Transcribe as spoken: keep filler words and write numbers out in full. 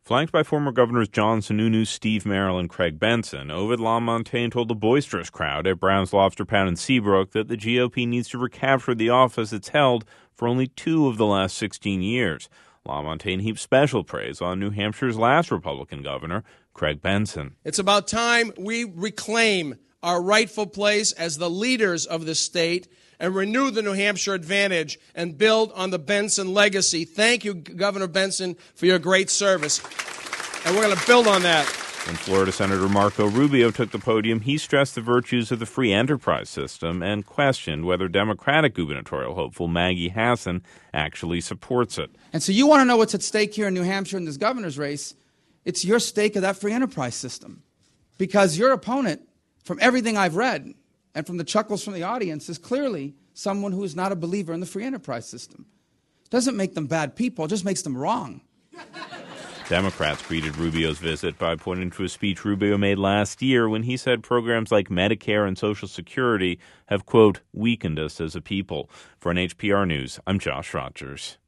Flanked by former Governors John Sununu, Steve Merrill, and Craig Benson, Ovid LaMontagne told the boisterous crowd at Brown's Lobster Pound in Seabrook that the G O P needs to recapture the office it's held for only two of the last sixteen years. LaMontagne heaped special praise on New Hampshire's last Republican governor, Craig Benson. It's about time we reclaim our rightful place as the leaders of the state and renew the New Hampshire advantage and build on the Benson legacy. Thank you, Governor Benson, for your great service. And we're going to build on that. When Florida Senator Marco Rubio took the podium, he stressed the virtues of the free enterprise system and questioned whether Democratic gubernatorial hopeful Maggie Hassan actually supports it. And so you want to know what's at stake here in New Hampshire in this governor's race? It's your stake of that free enterprise system. Because your opponent, from everything I've read and from the chuckles from the audience, is clearly someone who is not a believer in the free enterprise system. It doesn't make them bad people, it just makes them wrong. Democrats greeted Rubio's visit by pointing to a speech Rubio made last year when he said programs like Medicare and Social Security have, quote, weakened us as a people. For N H P R News, I'm Josh Rogers.